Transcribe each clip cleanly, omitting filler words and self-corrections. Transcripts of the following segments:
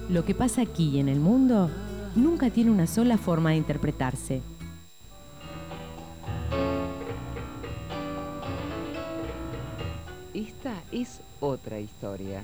Lo que pasa aquí y en el mundo nunca tiene una sola forma de interpretarse. Esta es otra historia.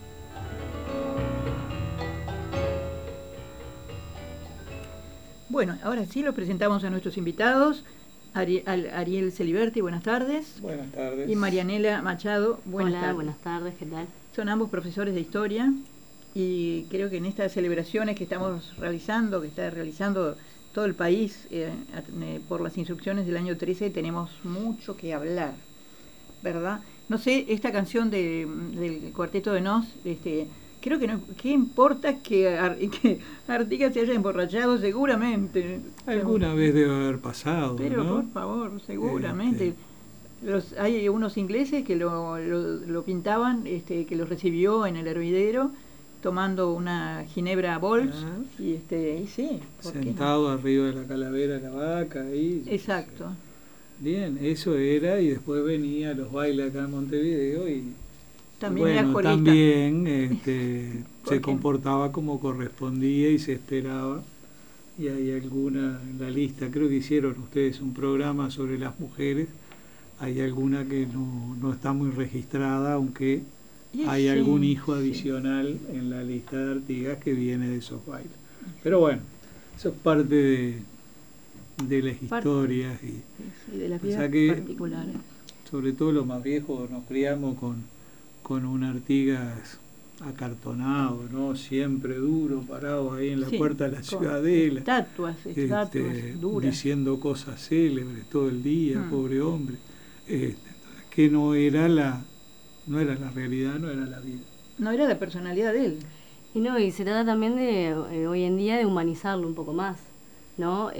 Bueno, ahora sí los presentamos a nuestros invitados. Ariel Celiberti, buenas tardes. Buenas tardes. Y Marianela Machado, buenas tardes. Buenas tardes, ¿qué tal? Son ambos profesores de historia y creo que en estas celebraciones que estamos realizando, que está realizando todo el país por las instrucciones del año 13, tenemos mucho que hablar, ¿verdad? No sé, esta canción del Cuarteto de Nos, creo que no, ¿qué importa que Artigas se haya emborrachado? Seguramente. Alguna vez debe haber pasado, pero ¿no? por favor, seguramente. Hay unos ingleses que lo pintaban, que lo recibió en el hervidero, tomando una ginebra Bols, y sí. Sentado arriba de la calavera de la vaca. Ahí. Exacto. Bien, eso era, y después venía a los bailes acá en Montevideo y también era corista. También se comportaba como correspondía y se esperaba. Y hay alguna en la lista, creo que hicieron ustedes un programa sobre las mujeres, hay alguna que no está muy registrada, aunque hay algún hijo adicional en la lista de Artigas que viene de esos bailes. Pero bueno, eso es parte de las historias y de las vidas particulares. Sobre todo los más viejos nos criamos con un Artigas acartonado, ¿no? Siempre duro, parado ahí en la puerta de la Ciudadela. Estatuas duras. Diciendo cosas célebres todo el día, pobre hombre. Que no era la realidad, no era la vida. No era la personalidad de él. Y se trata también de, hoy en día, de humanizarlo un poco más, ¿no?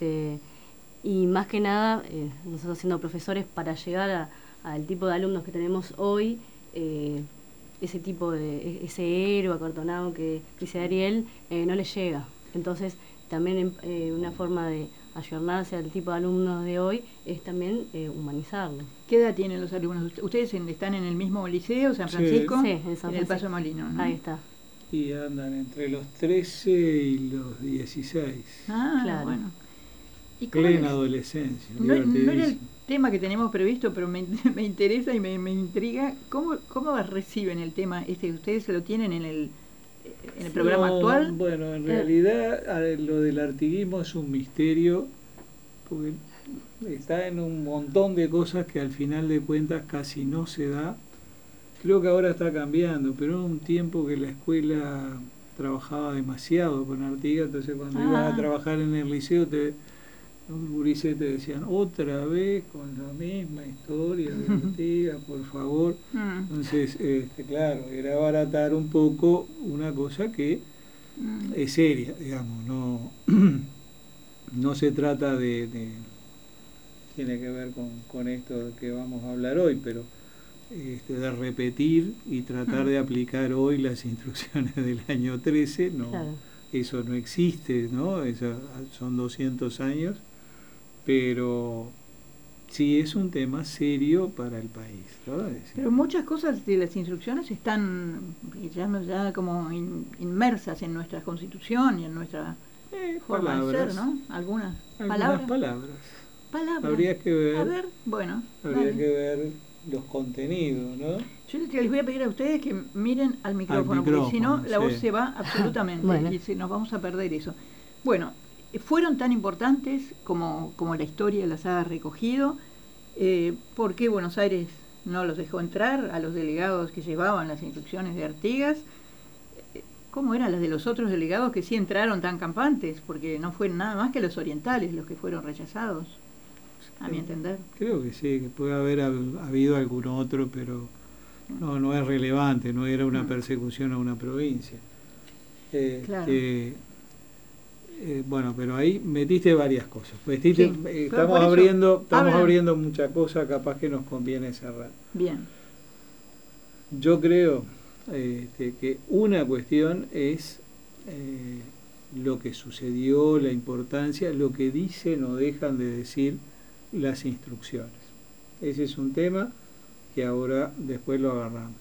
Y más que nada, nosotros siendo profesores, para llegar al tipo de alumnos que tenemos hoy, ese tipo de, ese héroe acartonado que dice Ariel, no le llega. Entonces, también una forma de ayornarse al tipo de alumnos de hoy es también humanizarlo. ¿Qué edad tienen los alumnos? ¿Ustedes están en el mismo liceo, San Francisco? Sí, en San Francisco. En el Paso de Molino, ¿no? Ahí está. Y andan entre los 13 y los 16. Claro. Bueno. ¿Y plena adolescencia. No era el tema que tenemos previsto, pero me interesa y me intriga. ¿Cómo reciben el tema? ¿Ustedes se lo tienen en el programa actual? Bueno, en realidad lo del artiguismo es un misterio, porque está en un montón de cosas que al final de cuentas casi no se da. Creo que ahora está cambiando, pero era un tiempo que la escuela trabajaba demasiado con Artigas, entonces cuando ibas a trabajar en el liceo los gurises te decían otra vez con la misma historia de Artigas, por favor. Entonces, claro, era abaratar un poco una cosa que es seria, digamos, no se trata tiene que ver con esto que vamos a hablar hoy, pero de repetir y tratar de aplicar hoy las instrucciones del año 13, claro. Eso no existe, ¿no? Son 200 años, pero sí es un tema serio para el país, ¿no? Pero muchas cosas de las instrucciones están ya como inmersas en nuestra Constitución y en nuestra forma de ser, ¿no? Algunas palabras. Habría que ver. A ver, bueno. Habría que ver los contenidos, ¿no? Yo les voy a pedir a ustedes que miren al micrófono, porque si no la voz se va absolutamente y nos vamos a perder eso. Bueno, fueron tan importantes como la historia las ha recogido. ¿Por qué Buenos Aires no los dejó entrar a los delegados que llevaban las instrucciones de Artigas? ¿Cómo eran las de los otros delegados que sí entraron tan campantes? Porque no fueron nada más que los orientales los que fueron rechazados, a mi entender. Creo que sí, que puede haber habido algún otro, pero no es relevante, no era una persecución a una provincia. Claro. Bueno, pero ahí metiste varias cosas. Estamos abriendo muchas cosas, capaz que nos conviene cerrar. Bien. Yo creo que una cuestión es lo que sucedió, la importancia, lo que dicen o dejan de decir las instrucciones. Ese es un tema que ahora después lo agarramos.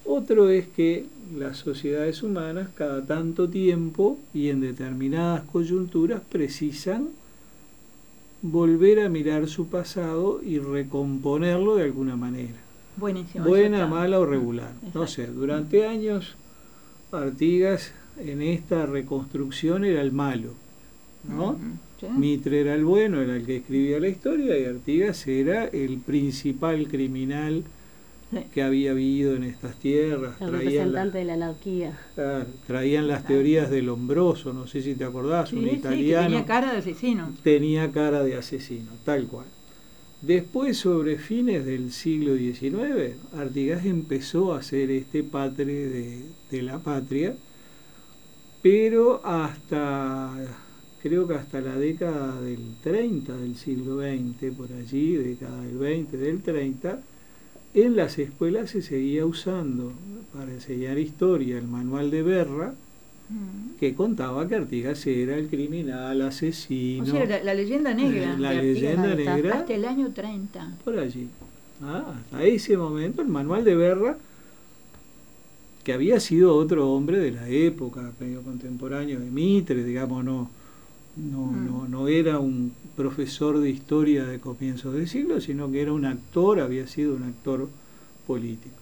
Otro es que las sociedades humanas cada tanto tiempo y en determinadas coyunturas precisan volver a mirar su pasado y recomponerlo de alguna manera. Buenísimo. Buena, mala o regular. No sé, durante años Artigas en esta reconstrucción era el malo, ¿no? ¿Sí? Mitre era el bueno, era el que escribía la historia, y Artigas era el principal criminal que había habido en estas tierras. El representante de la anarquía. Claro, traían las teorías del Lombroso, no sé si te acordás, un italiano. Que tenía cara de asesino. Tenía cara de asesino, tal cual. Después, sobre fines del siglo XIX, Artigas empezó a ser este padre de la patria, pero creo que hasta la década del 30 del siglo XX, por allí, década del 20, del 30, en las escuelas se seguía usando para enseñar historia el manual de Berra, que contaba que Artigas era el criminal, asesino. O sea, la leyenda negra. La leyenda negra. Hasta el año 30. Por allí. Hasta ese momento el manual de Berra, que había sido otro hombre de la época, medio contemporáneo de Mitre, digamos, no era un profesor de historia de comienzos del siglo, sino que era un actor, había sido un actor político.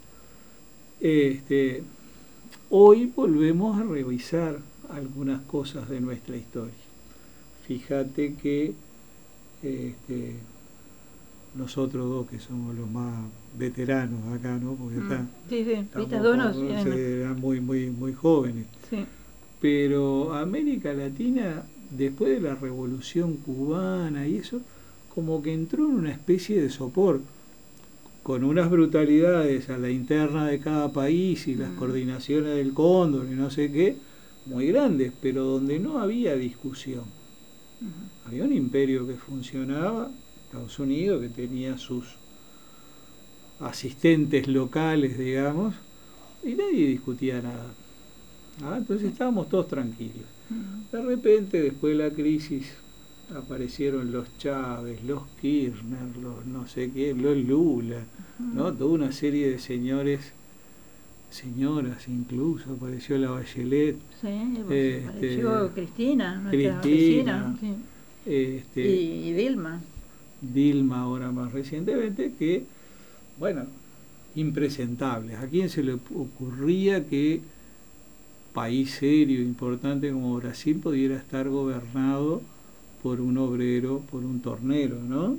Hoy volvemos a revisar algunas cosas de nuestra historia. Fíjate que nosotros dos, que somos los más veteranos acá, ¿no? Porque eran muy jóvenes. Sí. Pero América Latina, después de la Revolución Cubana y eso, como que entró en una especie de sopor, con unas brutalidades a la interna de cada país y las coordinaciones del Cóndor y no sé qué, muy grandes, pero donde no había discusión. Había un imperio que funcionaba, Estados Unidos, que tenía sus asistentes locales, digamos, y nadie discutía nada. Entonces estábamos todos tranquilos. De repente, después de la crisis, aparecieron los Chávez, los Kirchner, los no sé qué, los Lula, ¿no? Toda una serie de señoras incluso, apareció la Bachelet. Sí, apareció Cristina, nuestra vecina. Sí. Y Dilma. Dilma ahora más recientemente, que, bueno, impresentables. ¿A quién se le ocurría que país serio, importante como Brasil, pudiera estar gobernado por un obrero, por un tornero, ¿no?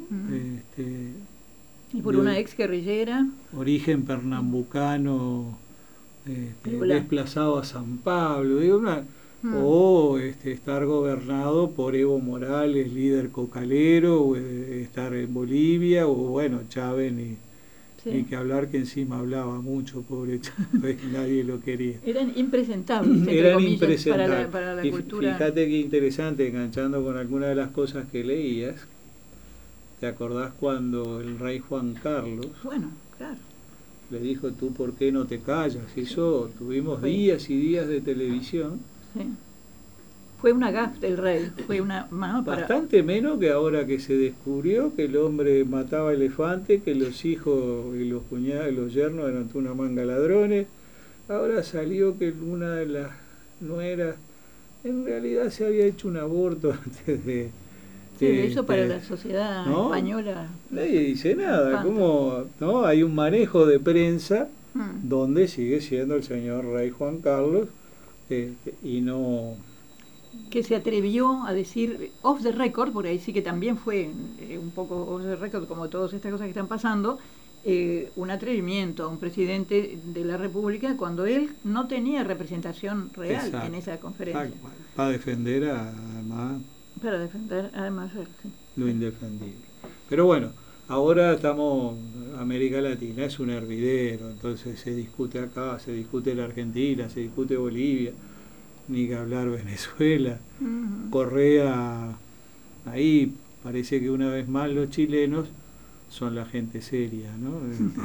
Y por una ex guerrillera. Origen pernambucano, desplazado a San Pablo, digo, o estar gobernado por Evo Morales, líder cocalero, o estar en Bolivia, o bueno, Chávez, ni que hablar, que encima hablaba mucho, pobre Chávez, nadie lo quería. Eran impresentables, para la cultura. Fíjate qué interesante, enganchando con algunas de las cosas que leías, ¿te acordás cuando el rey Juan Carlos? Bueno, claro. Le dijo, ¿tú por qué no te callas? Eso, tuvimos días y días de televisión. Sí. Fue una gaffe del rey, fue una bastante menos que ahora que se descubrió que el hombre mataba elefantes, que los hijos y los cuñados y los yernos eran una manga ladrones. Ahora salió que una de las nueras en realidad se había hecho un aborto antes de... eso para la sociedad española. Nadie dice nada, como no hay un manejo de prensa donde sigue siendo el señor rey Juan Carlos y no... que se atrevió a decir off the record, porque ahí sí que también fue un poco off the record, como todas estas cosas que están pasando, un atrevimiento a un presidente de la República cuando él no tenía representación real. Exacto. En esa conferencia. Para defender además... Para defender además lo indefendible. Pero bueno, ahora estamos, América Latina es un hervidero, entonces se discute acá, se discute la Argentina, se discute Bolivia, ni que hablar Venezuela. Correa, ahí parece que una vez más los chilenos son la gente seria, ¿no?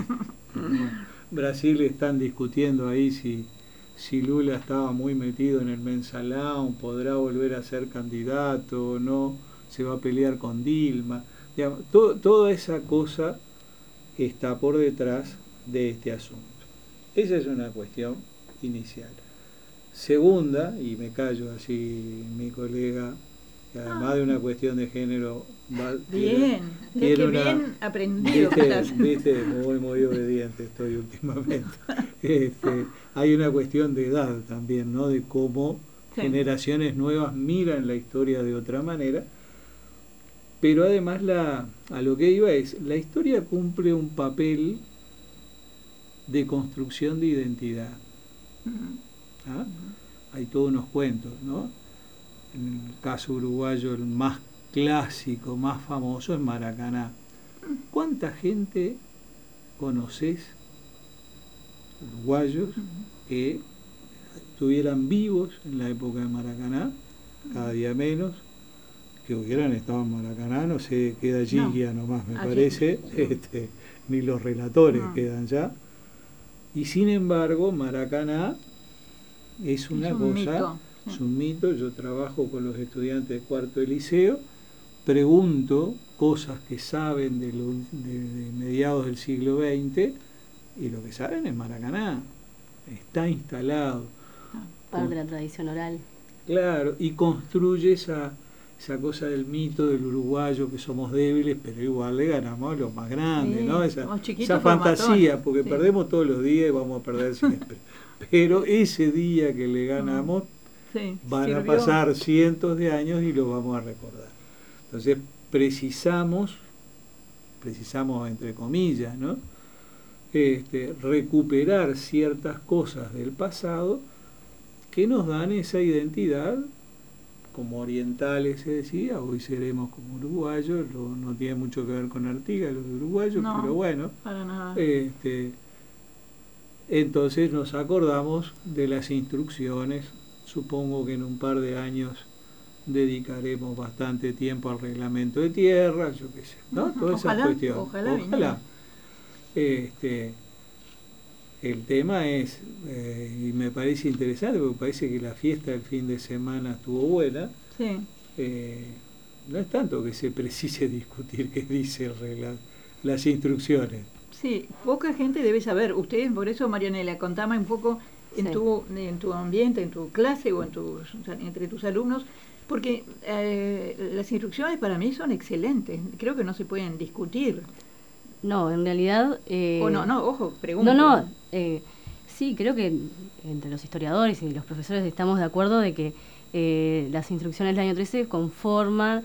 Brasil están discutiendo ahí si Lula estaba muy metido en el mensalón, podrá volver a ser candidato o no, se va a pelear con Dilma. Digamos, toda esa cosa está por detrás de este asunto. Esa es una cuestión inicial. Segunda, y me callo así mi colega, que además de una cuestión de género, bien aprendido. Viste, muy obediente estoy últimamente. Hay una cuestión de edad también, ¿no? De cómo generaciones nuevas miran la historia de otra manera. Pero además a lo que iba es, la historia cumple un papel de construcción de identidad. ¿Ah? Hay todos unos cuentos, ¿no? En el caso uruguayo, el más clásico, más famoso es Maracaná. ¿Cuánta gente conoces, uruguayos, que estuvieran vivos en la época de Maracaná, cada día menos, que hubieran estado en Maracaná? No sé, queda Gigia nomás, me parece, ni los relatores quedan ya. Y sin embargo, Maracaná es una cosa, es un mito. Yo trabajo con los estudiantes de cuarto de liceo, pregunto cosas que saben de mediados del siglo XX, y lo que saben es Maracaná, está instalado. Parte de la tradición oral. Claro, y construye esa cosa del mito del uruguayo, que somos débiles, pero igual le ganamos a los más grandes, ¿no? Esa fantasía, porque perdemos todos los días y vamos a perder siempre. Pero ese día que le ganamos, van a pasar cientos de años y lo vamos a recordar. Entonces precisamos entre comillas, ¿no? Recuperar ciertas cosas del pasado que nos dan esa identidad. Como orientales se decía, hoy seremos como uruguayos, no tiene mucho que ver con Artigas, los uruguayos, no, pero bueno, para nada. Entonces nos acordamos de las instrucciones. Supongo que en un par de años dedicaremos bastante tiempo al reglamento de tierras, yo qué sé, ¿no? Todas esas cuestiones. Ojalá. El tema es, y me parece interesante, porque parece que la fiesta del fin de semana estuvo buena. Sí. No es tanto que se precise discutir qué dice las instrucciones. Sí, poca gente debe saber. Ustedes, por eso, Marianela, contame un poco en tu ambiente, en tu clase o entre tus alumnos, porque las instrucciones para mí son excelentes. Creo que no se pueden discutir. No, en realidad... ojo, pregunto. Sí, creo que entre los historiadores y los profesores estamos de acuerdo de que las instrucciones del año 13 conforman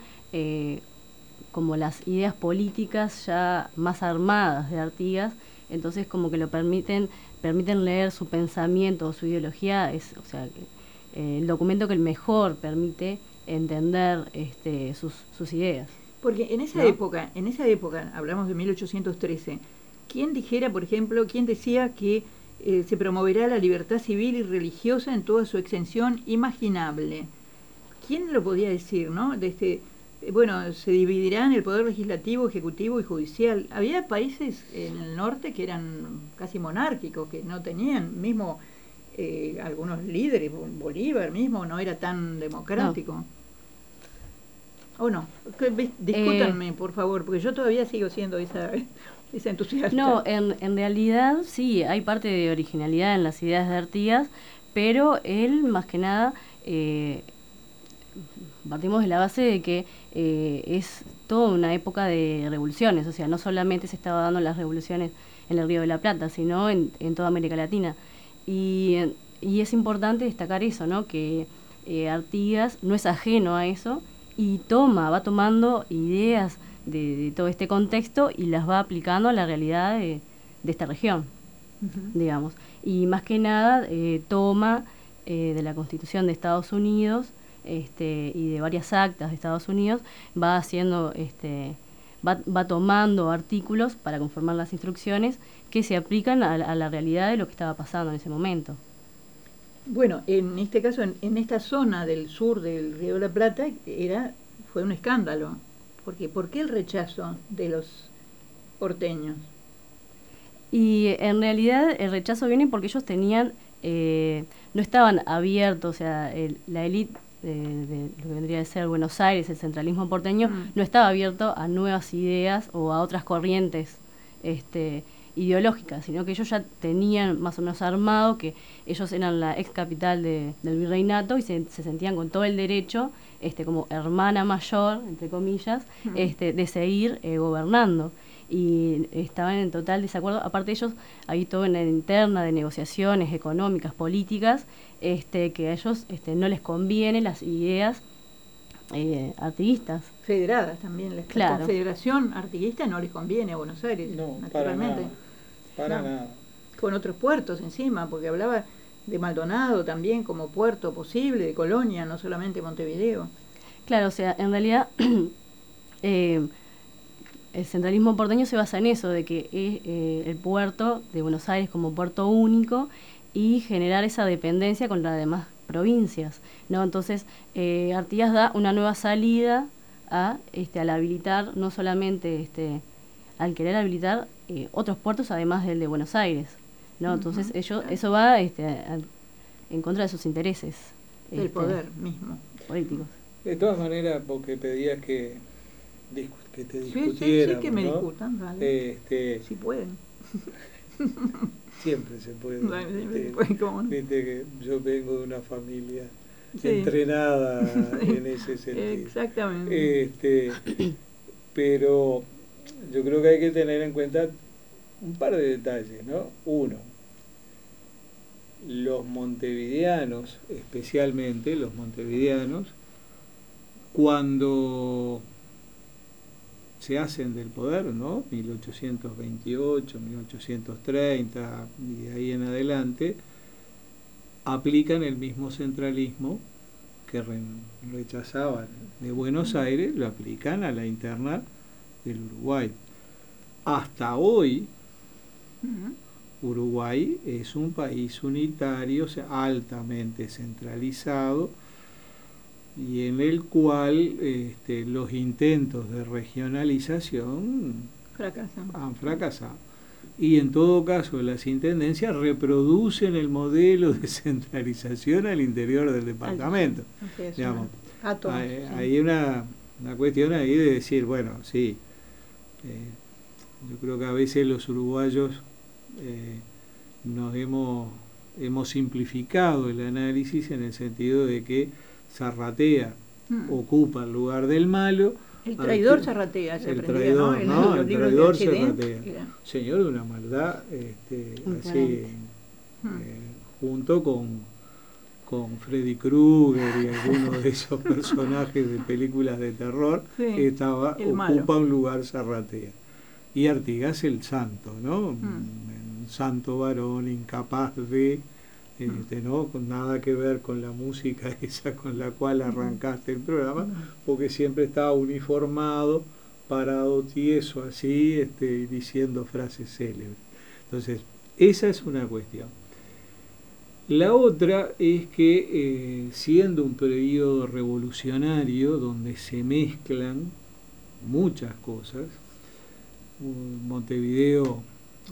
como las ideas políticas ya más armadas de Artigas, entonces como que lo permiten leer su pensamiento o su ideología, el documento que mejor permite entender sus ideas. Porque en esa época, hablamos de 1813, ¿quién decía que se promoverá la libertad civil y religiosa en toda su extensión imaginable? ¿Quién lo podía decir, no? Se dividirán el poder legislativo, ejecutivo y judicial. Había países en el norte que eran casi monárquicos, que no tenían, mismo algunos líderes, Bolívar mismo no era tan democrático. No. ¿O no? Discútanme, por favor, porque yo todavía sigo siendo esa entusiasta. No, en realidad sí, hay parte de originalidad en las ideas de Artigas, pero él, más que nada, partimos de la base de que es toda una época de revoluciones, o sea, no solamente se estaba dando las revoluciones en el Río de la Plata, sino en toda América Latina. Y es importante destacar eso, ¿no? Que Artigas no es ajeno a eso, y va tomando ideas de todo este contexto y las va aplicando a la realidad de esta región, digamos. Y más que nada toma de la Constitución de Estados Unidos y de varias actas de Estados Unidos, va haciendo va tomando artículos para conformar las instrucciones que se aplican a la realidad de lo que estaba pasando en ese momento. Bueno, en este caso, en esta zona del sur del Río de la Plata, fue un escándalo. Porque, ¿por qué el rechazo de los porteños? Y en realidad el rechazo viene porque ellos tenían, no estaban abiertos, o sea, la élite de lo que vendría a ser Buenos Aires, el centralismo porteño, no estaba abierto a nuevas ideas o a otras corrientes ideológica, sino que ellos ya tenían más o menos armado que ellos eran la ex capital del virreinato y se sentían con todo el derecho, como hermana mayor, entre comillas, de seguir gobernando. Y estaban en total desacuerdo. Aparte ellos, ahí todo en la interna de negociaciones económicas, políticas, que a ellos no les convienen las ideas artiguistas. Federadas también. La Confederación Artiguista no les conviene a Buenos Aires, no, naturalmente. Para nada. Con otros puertos encima, porque hablaba de Maldonado también como puerto posible, de Colonia, no solamente Montevideo. Claro, o sea, en realidad el centralismo porteño se basa en eso, de que es el puerto de Buenos Aires como puerto único y generar esa dependencia con las demás provincias, ¿no? Entonces, Artigas da una nueva salida al habilitar, no solamente al querer habilitar otros puertos además del de Buenos Aires, ¿no? Entonces, eso va en contra de sus intereses. Del poder mismo. Políticos. De todas maneras, porque pedías que te discutieran, sí, que me discutan, vale. Si pueden. Siempre se puede. ¿Cómo no? Viste que yo vengo de una familia entrenada en ese sentido. Exactamente. Pero yo creo que hay que tener en cuenta un par de detalles, ¿no? Uno, los montevideanos, especialmente los montevideanos, cuando se hacen del poder, ¿no? 1828, 1830 y de ahí en adelante, aplican el mismo centralismo que rechazaban de Buenos Aires, lo aplican a la interna del Uruguay. Hasta hoy, Uruguay es un país unitario, o sea, altamente centralizado, y en el cual los intentos de regionalización han fracasado. Y en todo caso las intendencias reproducen el modelo de centralización al interior del departamento. Digamos, hay una cuestión ahí de decir, bueno, sí, yo creo que a veces los uruguayos nos hemos simplificado el análisis en el sentido de que Zarratea ocupa el lugar del malo. El traidor Zarratea, se el aprendía, traidor, ¿no? El traidor Zarratea. Señor de una maldad, así, junto con Freddy Krueger y algunos de esos personajes de películas de terror, ocupa un lugar Zarratea. Y Artigas el santo, ¿no? Un santo varón incapaz de... no con nada que ver con la música esa con la cual arrancaste el programa, porque siempre estaba uniformado, parado tieso así, diciendo frases célebres. Entonces, esa es una cuestión. La otra es que siendo un periodo revolucionario donde se mezclan muchas cosas, Montevideo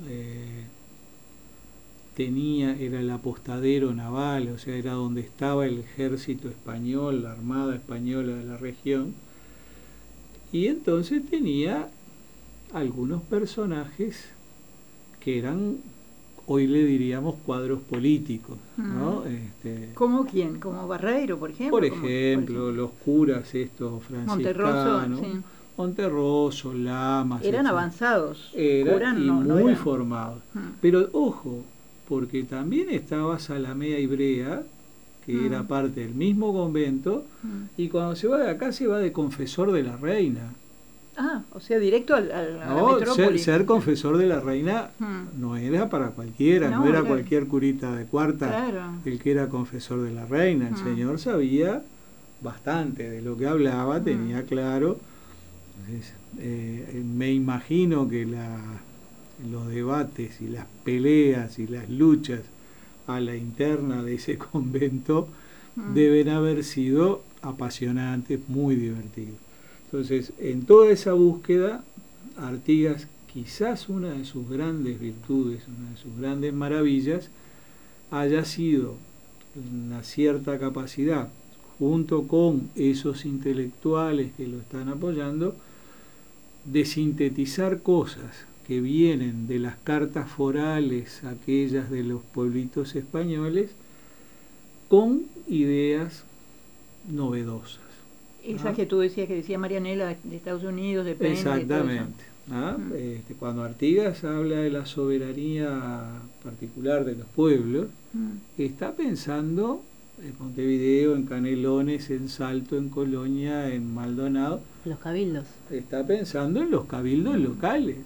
era el apostadero naval, o sea, era donde estaba el ejército español, la armada española de la región, y entonces tenía algunos personajes que eran, hoy le diríamos, cuadros políticos, ¿no? ¿Cómo quién? ¿Como Barreiro, por ejemplo? Por ejemplo, los curas estos franciscanos, Monterroso, Lamas, eran avanzados, muy formados. Pero ojo, porque también estaba Zalamea y Brea, que era parte del mismo convento, y cuando se va de acá se va de confesor de la reina. O sea, directo a la metrópoli. Ser confesor de la reina no era para cualquiera, no era cualquier curita de cuarta el que era confesor de la reina. El señor sabía bastante de lo que hablaba, tenía claro. Entonces, me imagino que los debates y las peleas y las luchas a la interna de ese convento deben haber sido apasionantes, muy divertidos. Entonces, en toda esa búsqueda, Artigas, quizás una de sus grandes virtudes, una de sus grandes maravillas, haya sido una cierta capacidad, junto con esos intelectuales que lo están apoyando, de sintetizar cosas que vienen de las cartas forales, aquellas de los pueblitos españoles, con ideas novedosas. Esas que tú decías, que decía Marianela, de Estados Unidos, de Penn. Exactamente. Cuando Artigas habla de la soberanía particular de los pueblos, está pensando en Montevideo, en Canelones, en Salto, en Colonia, en Maldonado. Los cabildos. Está pensando en los cabildos locales.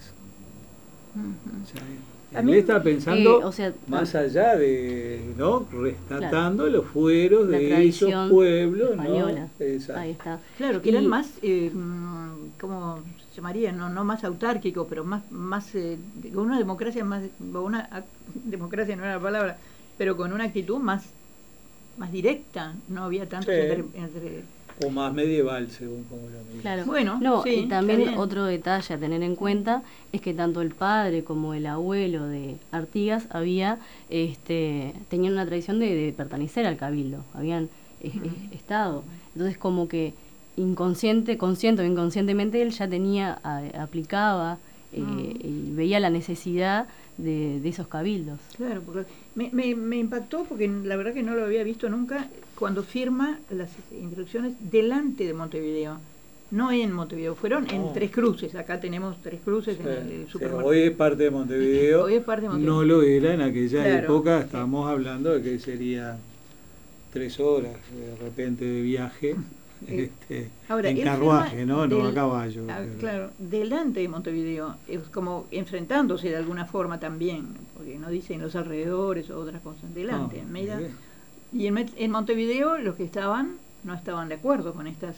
O sea, él está pensando más allá de, ¿no? Rescatando los fueros de esos pueblos, española, ¿no? Ahí está. Claro, que eran más, ¿cómo se llamaría? No más autárquicos, pero más con una democracia más, democracia no era la palabra, pero con una actitud más directa. No había tanto entre o más medieval, según como lo mismo. Claro. Bueno, y también otro detalle a tener en cuenta es que tanto el padre como el abuelo de Artigas tenían una tradición de pertenecer al cabildo, habían estado. Entonces, como que consciente o inconscientemente, él ya aplicaba y veía la necesidad de esos cabildos. Claro, porque me impactó, porque la verdad que no lo había visto nunca, cuando firma las instrucciones delante de Montevideo, no en Montevideo, fueron en Tres Cruces. Acá tenemos Tres Cruces en el supermercado. Hoy es parte de Montevideo, no lo era en aquella época, estábamos hablando de que sería 3 horas de repente de viaje. Ahora, en carruaje, no a caballo. Claro, delante de Montevideo, es como enfrentándose de alguna forma también, porque no dicen los alrededores o otras cosas, delante, en Mérida. Y en Montevideo los que no estaban de acuerdo con estos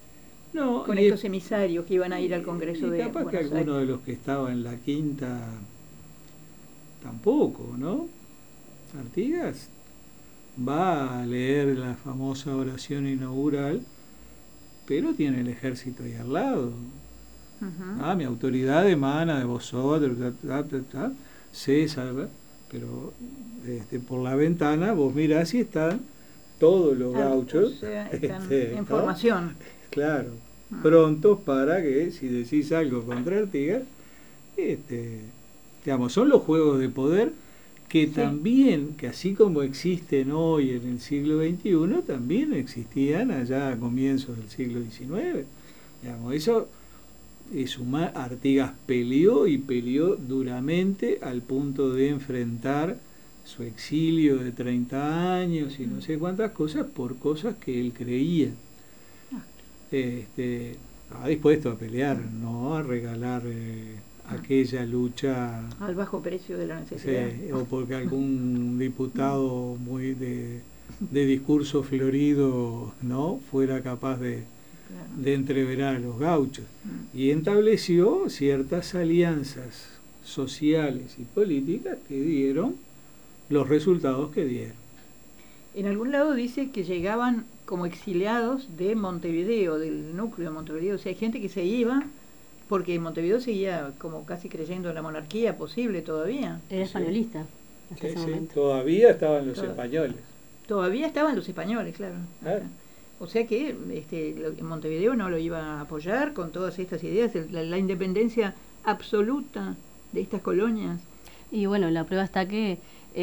emisarios que iban a ir al Congreso de capaz que alguno de los que estaba en la quinta tampoco, ¿no? Artigas va a leer la famosa oración inaugural, pero tiene el ejército ahí al lado. Mi autoridad emana de vosotros, César, pero por la ventana vos mirás y están todos los gauchos, o sea, están en formación. Claro, prontos para que, si decís algo contra Artigas, son los juegos de poder que también, que así como existen hoy en el siglo XXI, también existían allá a comienzos del siglo XIX. Eso es Artigas peleó duramente al punto de enfrentar su exilio de 30 años y no sé cuántas cosas por cosas que él creía. Estaba dispuesto a pelear, no a regalar aquella lucha al bajo precio de la necesidad, o porque algún diputado muy de discurso florido no fuera capaz de entreverar a los gauchos, y estableció ciertas alianzas sociales y políticas que dieron los resultados que dieron. En algún lado dice que llegaban como exiliados de Montevideo, del núcleo de Montevideo, o sea, hay gente que se iba porque Montevideo seguía como casi creyendo en la monarquía posible todavía. Era españolista hasta ese momento. Todavía estaban los españoles. Todavía estaban los españoles, claro. O sea que Montevideo no lo iba a apoyar con todas estas ideas, la independencia absoluta de estas colonias. Y bueno, la prueba está que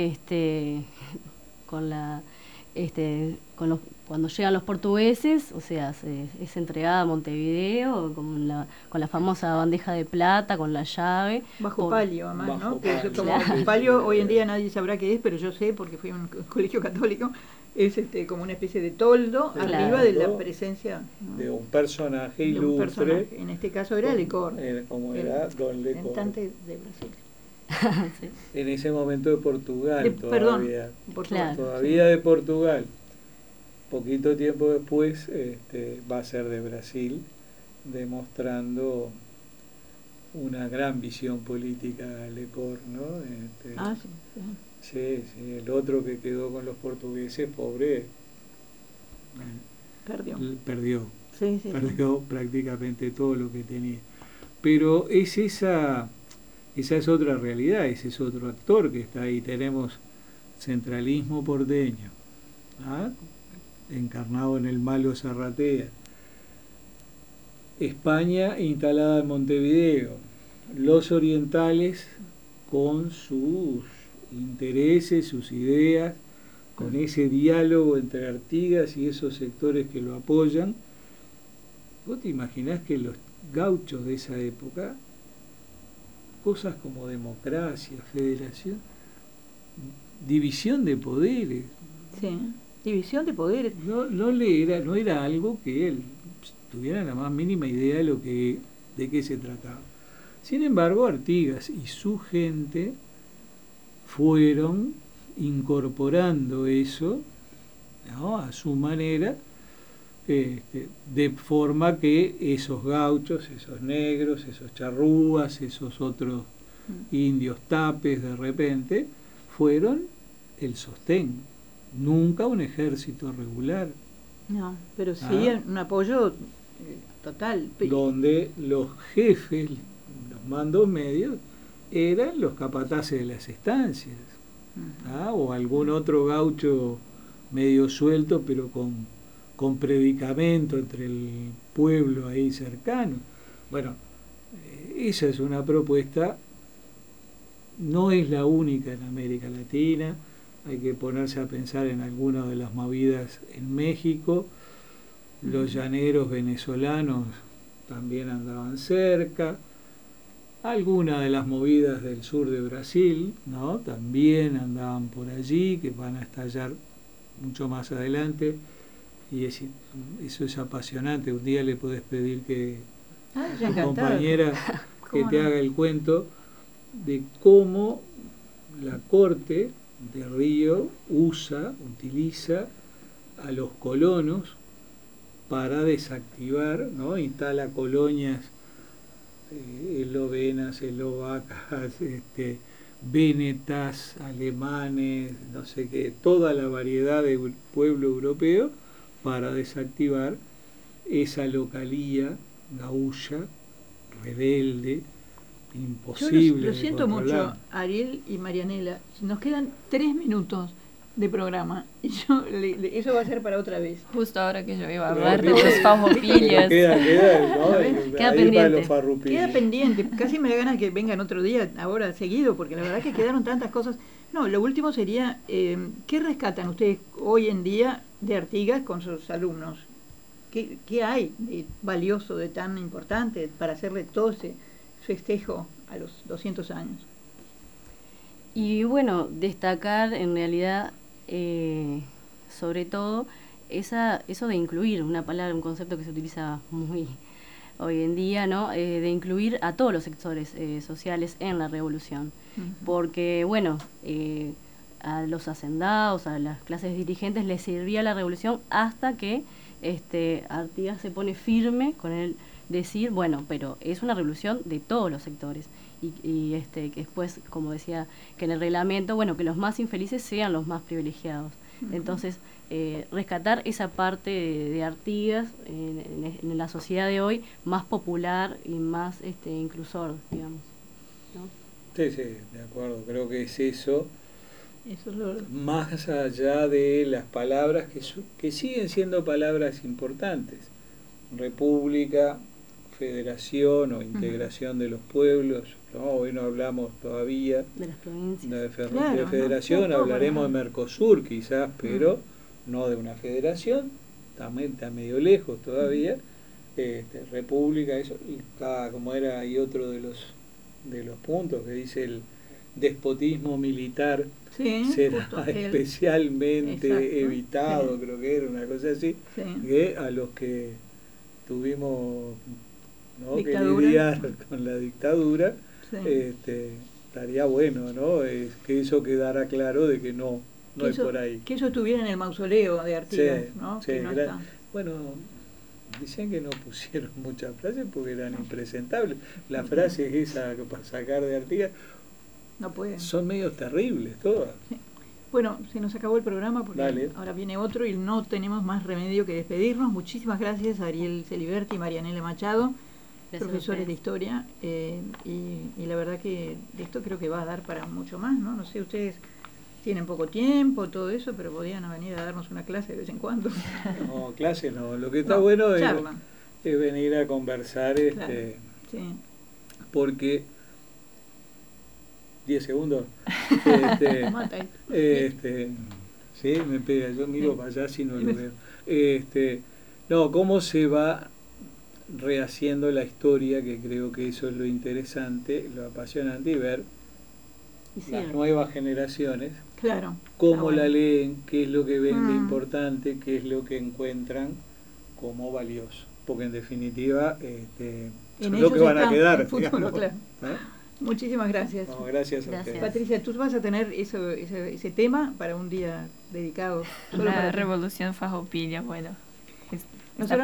cuando llegan los portugueses, o sea, es entregada a Montevideo con la famosa bandeja de plata, con la llave. Bajo palio, además, ¿no? Palio hoy en día nadie sabrá qué es, pero yo sé porque fui a un colegio católico. Es como una especie de toldo arriba de la presencia, ¿no? De un personaje ilustre. En este caso era Lecor. Como era Don Lecor. Representante de Brasil. Sí. En ese momento de Portugal, todavía. Portugal, todavía de Portugal. Poquito tiempo después va a ser de Brasil, demostrando una gran visión política Lecor, ¿no? Sí, el otro que quedó con los portugueses, pobre, perdió prácticamente todo lo que tenía. Pero esa es otra realidad, ese es otro actor que está ahí. Tenemos centralismo porteño, encarnado en el malo Zarratea. España instalada en Montevideo, los orientales con sus intereses, sus ideas, con ese diálogo entre Artigas y esos sectores que lo apoyan. ¿Vos te imaginás que los gauchos de esa época, cosas como democracia, federación, división de poderes? Sí, división de poderes. No era algo que él tuviera la más mínima idea de qué se trataba. Sin embargo, Artigas y su gente fueron incorporando eso, ¿no?, a su manera, de forma que esos gauchos, esos negros, esos charrúas, esos otros indios tapes de repente, fueron el sostén, nunca un ejército regular. No, pero sí un apoyo total. Donde los jefes, los mandos medios, eran los capataces de las estancias, o algún otro gaucho medio suelto, pero con predicamento entre el pueblo ahí cercano. Bueno, esa es una propuesta, no es la única en América Latina. Hay que ponerse a pensar en algunas de las movidas en México. Los llaneros venezolanos también andaban cerca. Algunas de las movidas del sur de Brasil, ¿no?, también andaban por allí, que van a estallar mucho más adelante. Y eso es apasionante. Un día le podés pedir que tu compañera que te haga el cuento de cómo la corte de Río utiliza a los colonos para desactivar, ¿no? Instala colonias eslovenas, eslovacas, vénetas, alemanes, no sé qué, toda la variedad de pueblo europeo, para desactivar esa localía gaúcha, rebelde, imposible. Yo lo siento controlar. mucho, Ariel y Marianela. Nos quedan 3 minutos de programa y eso va a ser para otra vez. Justo ahora que yo iba a hablar de los farroupillas. Queda pendiente. Queda pendiente. Casi me da ganas que vengan otro día, ahora seguido, porque la verdad que quedaron tantas cosas. No, lo último sería, ¿qué rescatan ustedes hoy en día de Artigas con sus alumnos? ¿Qué hay de valioso, de tan importante para hacerle todo ese festejo a los 200 años? Y bueno, destacar en realidad, sobre todo, eso de incluir, una palabra, un concepto que se utiliza muy hoy en día, ¿no? De incluir a todos los sectores sociales en la revolución. Porque, bueno, a los hacendados, a las clases dirigentes les servía la revolución hasta que Artigas se pone firme con el decir, bueno, pero es una revolución de todos los sectores. Y que después, como decía, que en el reglamento, bueno, que los más infelices sean los más privilegiados. Entonces, rescatar esa parte de Artigas en la sociedad de hoy, más popular y más inclusor, digamos, ¿no? Sí, de acuerdo, creo que es eso es más allá de las palabras que siguen siendo palabras importantes: república, federación o integración de los pueblos, ¿no? Hoy no hablamos todavía de las provincias. De federación, hablaremos de Mercosur quizás, pero no de una federación, también está medio lejos todavía. República, eso, como era ahí otro de los puntos que dice: el despotismo militar será especialmente evitado, creo que era una cosa así, que a los que tuvimos que lidiar con la dictadura, estaría bueno, ¿no? Que eso quedara claro de que no es por ahí. Que eso estuviera en el mausoleo de Artigas, ¿no? Que no está. Bueno, dicen que no pusieron muchas frases porque eran impresentables. Las frases esas para sacar de Artigas no pueden. Son medio terribles todas. Sí. Bueno, se nos acabó el programa porque ahora viene otro y no tenemos más remedio que despedirnos. Muchísimas gracias a Ariel Celiberti y Marianela Machado, profesores de historia, y la verdad que esto creo que va a dar para mucho más, ¿no? No sé, ustedes tienen poco tiempo, todo eso, pero podían venir a darnos una clase de vez en cuando. No, clase no, lo que está bueno es venir a conversar, claro, porque 10 segundos. Sí, me pega, yo miro para allá si no lo veo. No, cómo se va rehaciendo la historia, que creo que eso es lo interesante, lo apasionante, y ver las nuevas generaciones, claro, cómo la leen, qué es lo que ven de importante, qué es lo que encuentran como valioso, porque en definitiva es lo que van a quedar. El futuro, claro. Muchísimas gracias. No, gracias a ustedes. Patricia, tú vas a tener ese tema para un día dedicado. La revolución farroupilha, bueno.